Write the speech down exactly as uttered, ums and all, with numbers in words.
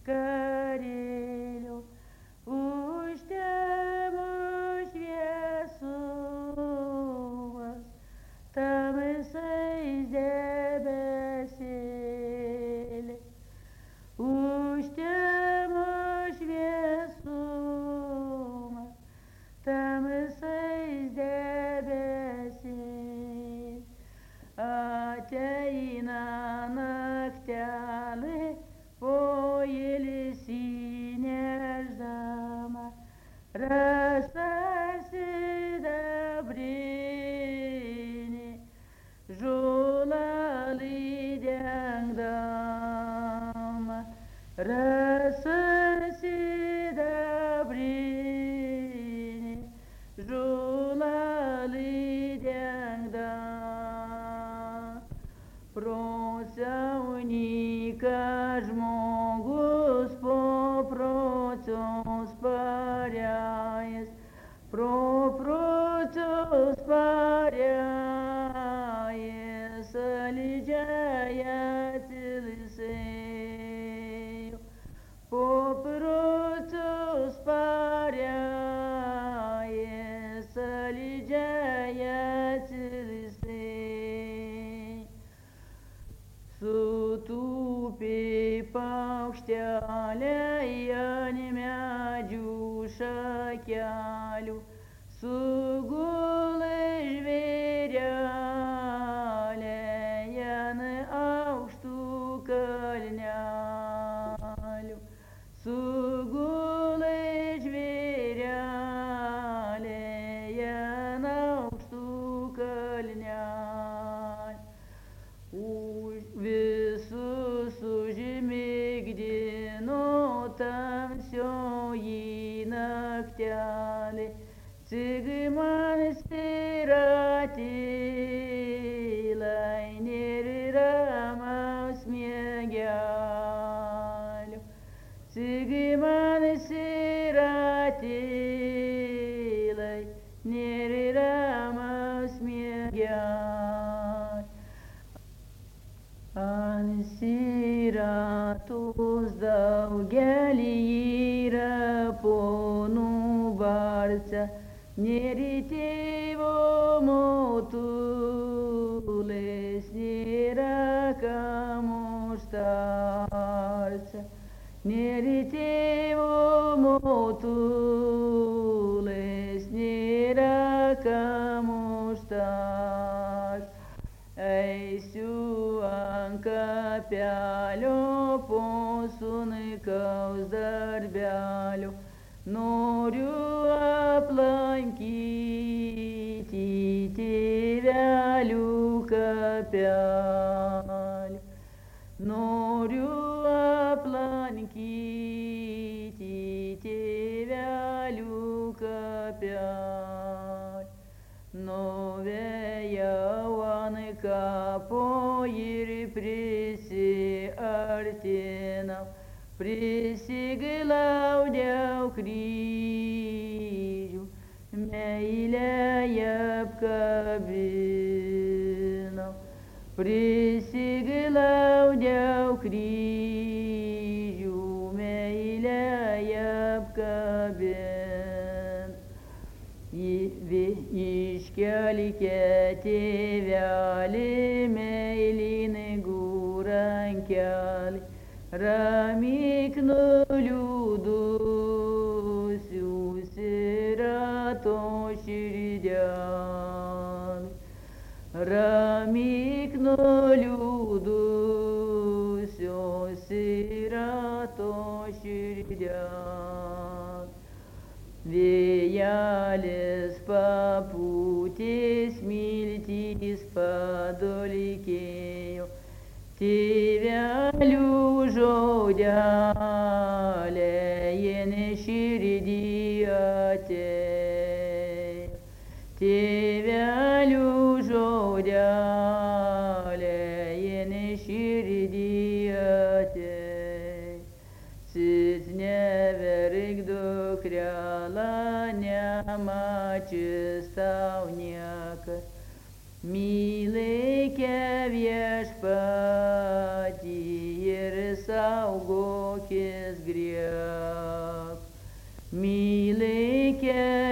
karėlių, užtemus šviesumas, tamsais debesėliai, užtemus šviesumas, tamsais debesėliai, ateina naktelė poilsį nešdama, rasa sidabrinė, žulalį dengdama, rasa sidabrinė, žulalį dengdama. Prosiaunyka žmogus po procios parėjęs, pro procios parėjęs, salidžiąją atilsėjo, po procios parėjęs, salidžiąją atilsėjo. Sutūpė paukšteliai ant medžių šakelių, sugulė žvėreliai ant aukštų kalnelių, sugulė žvėreliai ant aukštų kalnelių. Visus užmigdino tamsioji naktelė, cigman stiratylai nėramaus miegelių, cigman stiratylai nėramaus miegelių. Ant siratos daugelį yra ponų barca, nėra tėvo motulės, nėra kam užtarca, nėra tėvo motulės, nėra kam užtarca. Eisiu ant kapelio po sunkaus darbelio, noriu aplankyti tėvelių kapelį, noriu aplankyti tėvelių kapelį. Novėjau ant kapo ir prisiartinau, prisiglaudžiau kryžių, meiliai apkabinau, prisiglaudžiau kryžių, meiliai apkabinau. Iškelkite tėvelį meilinį gurankelį, ramyk nuliūdusių sirato širdelį, ramyk nuliūdusių sirato širdelį. Vėjelis papūtė, smiltys padulkėjo, tėvelių žodeliai į širdį atėjo, tėvelių žodeliai į širdį atėjo. Sit neverk dukrela, nemačius tau niekas, mylėke viešpatį ir saugokis велике